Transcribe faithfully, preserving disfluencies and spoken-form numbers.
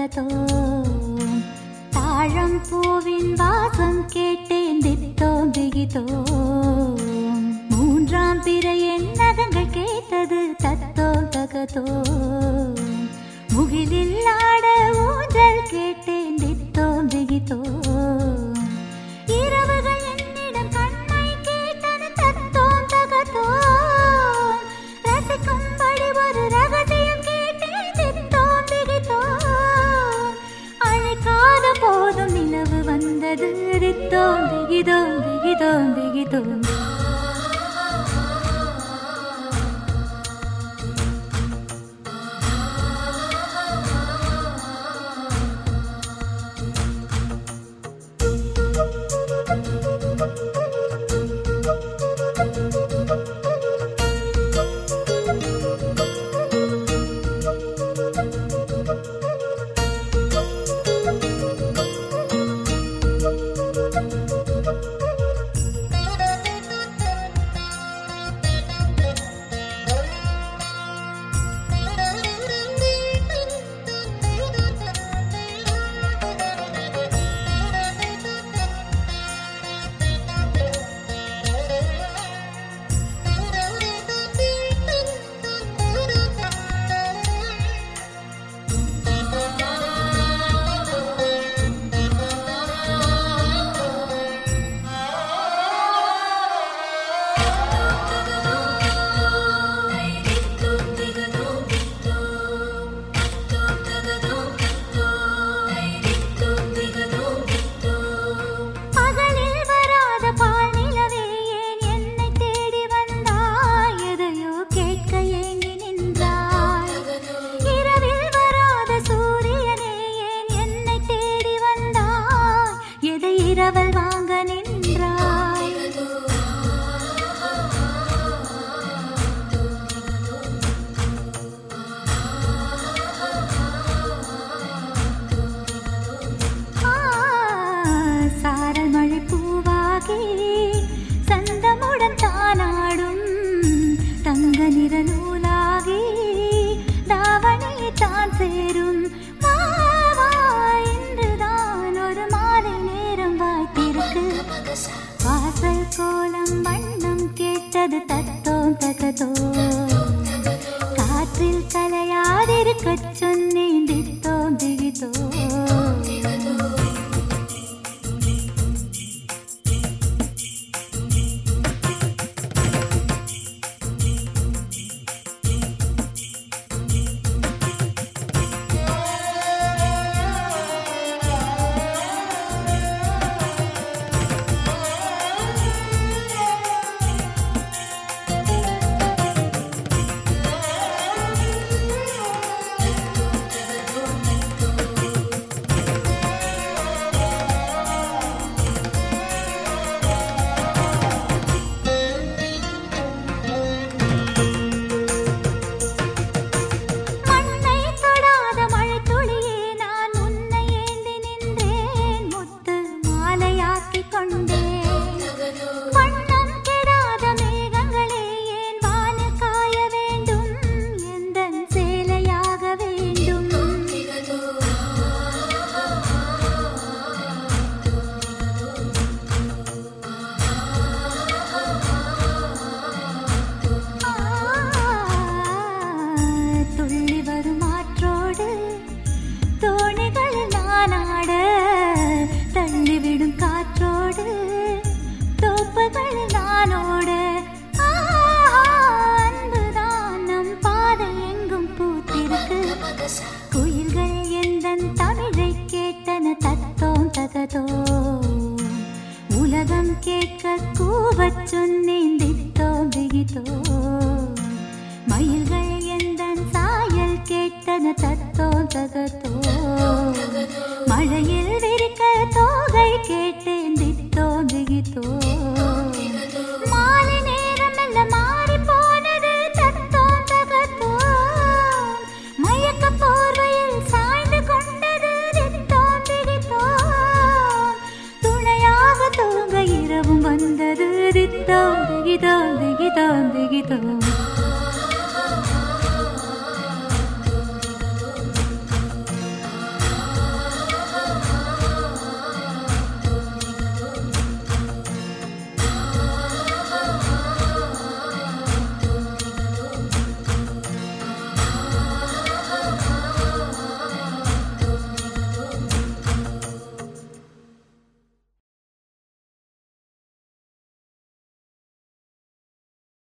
தகதோ தாழம் பூவின் வாசம் கேட்டேன் தித்தோம் திகிதோ மூன்றாம் பிறை என் நகங்கள் கேட்டது தத்தோம் தகதோ முகிலில் ஆட ஊஞ்சல் கேட்டேன் தித்தோம் திகிதோ இரவுகள் என்னிடம் கண்மை கேட்டது தத்தோம் தகதோ ரசிக்கும்படி ஒரு ரகசியம் கேட்டேன் தித்தோம் திகிதோ அழைக்காத போதும் நிலவு வந்தது தித்தோம் திகிதோ திகிதோ திகிதோ இரவல் வாங்க நின்றாய் சாரல் மழை பூவாகி சந்தமுடன் தானாடும் தங்க நிற நூலாகி தாவணி தான் சேரும் வாசல் கோலம் வண்ணம் கேட்டது தத்தோம் தகதோ காற்றில் கலையாதிருக்கச் சொன்னேன் தித்தோம் திகிதோ தள்ளிவிடும் காற்றோடு தோப்புகள் நானோடு அன்புதான் நம் பாதை எங்கும் பூத்திருக்கு குயில்கள் எந்தன் தமிழை கேட்டன தத்தோம் தகதோ உலகம் கேட்க கூவச் சொன்னேன் தித்தோம் திகிதோ மயில்கள் எந்தன் சாயல் கேட்டன தத்தோம் தகதோ மழையில்